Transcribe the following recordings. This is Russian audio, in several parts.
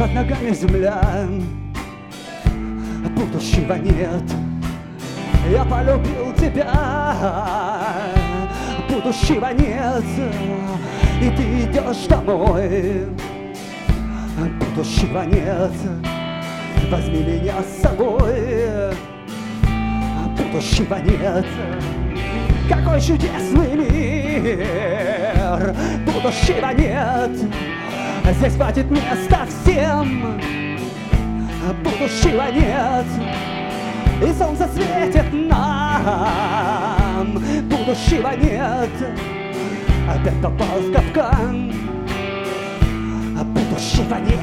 Под ногами земля, будущего нет. Я полюбил тебя, будущего нет. И ты идешь домой, будущего нет. Возьми меня с собой, будущего нет. Какой чудесный мир, будущего нет. Здесь хватит места всем, будущего нет. И солнце светит нам, будущего нет. Опять попал в капкан, будущего нет.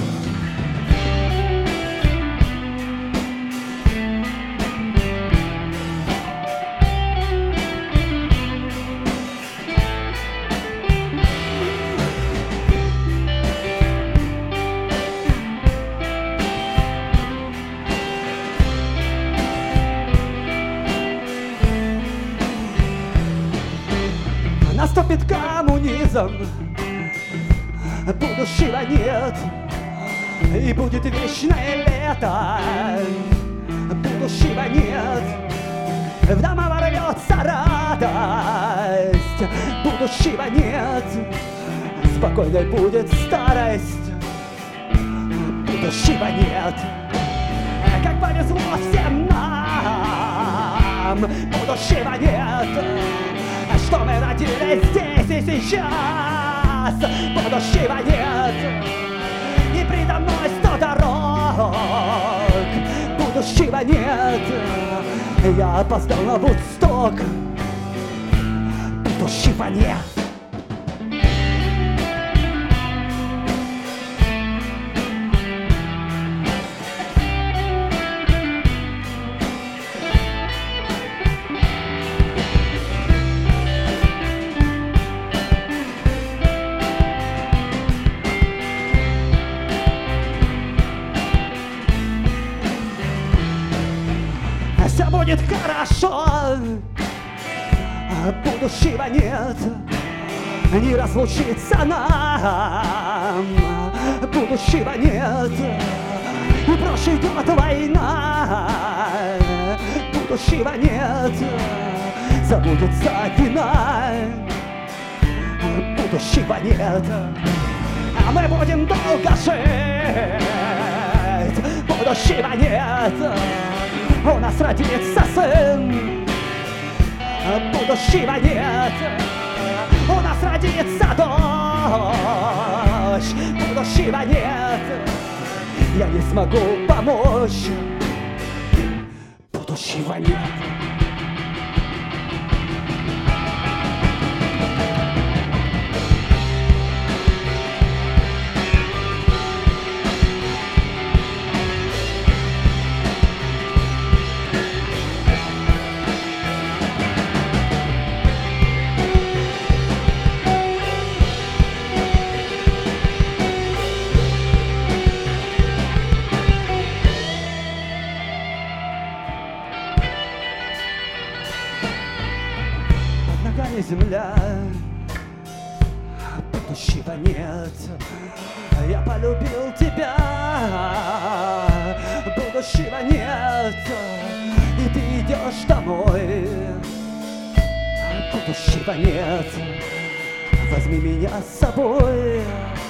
Наступит коммунизм, будущего нет. И будет вечное лето, будущего нет. В дома ворвется радость, будущего нет. Спокойной будет старость, будущего нет. Как повезло всем нам, будущего нет. Что мы родились здесь и сейчас, будущего нет. И предо мной 100 дорог, будущего нет. Я опоздал на Вудсток, будущего нет. Все будет хорошо, будущего нет. Не разлучиться нам, будущего нет. И проще идет война, будущего нет. Забудется вина, будущего нет. А мы будем долго жить, будущего нет. У нас родится сын, будущего нет. У нас родится дочь, будущего нет. Я не смогу помочь, будущего нет. Земля, будущего нет. Я полюбил тебя, будущего нет. И ты идешь домой, будущего нет. Возьми меня с собой,